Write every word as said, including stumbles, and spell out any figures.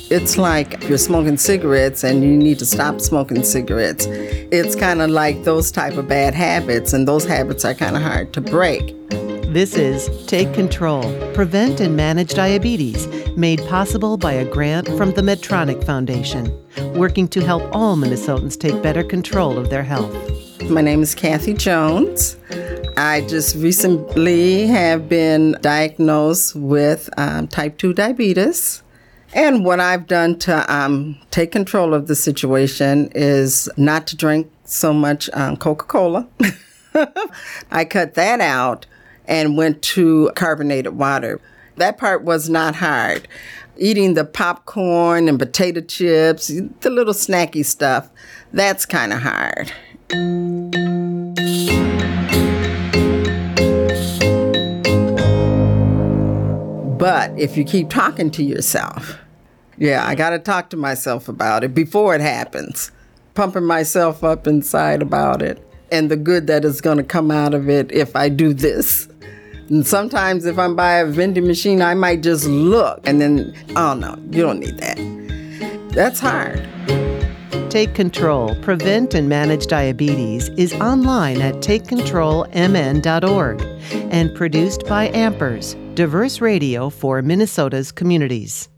It's like you're smoking cigarettes and you need to stop smoking cigarettes. It's kind of like those type of bad habits, and those habits are kind of hard to break. This is Take Control, Prevent and Manage Diabetes, made possible by a grant from the Medtronic Foundation, working to help all Minnesotans take better control of their health. My name is Kathy Jones. I just recently have been diagnosed with um, type two diabetes. And what I've done to um, take control of the situation is not to drink so much um, Coca-Cola. I cut that out and went to carbonated water. That part was not hard. Eating the popcorn and potato chips, the little snacky stuff, that's kind of hard. But if you keep talking to yourself, yeah, I got to talk to myself about it before it happens, pumping myself up inside about it and the good that is going to come out of it if I do this. And sometimes if I'm by a vending machine, I might just look and then, oh no, you don't need that. That's hard. Take Control, Prevent and Manage Diabetes is online at take control m n dot org and produced by Ampers, diverse radio for Minnesota's communities.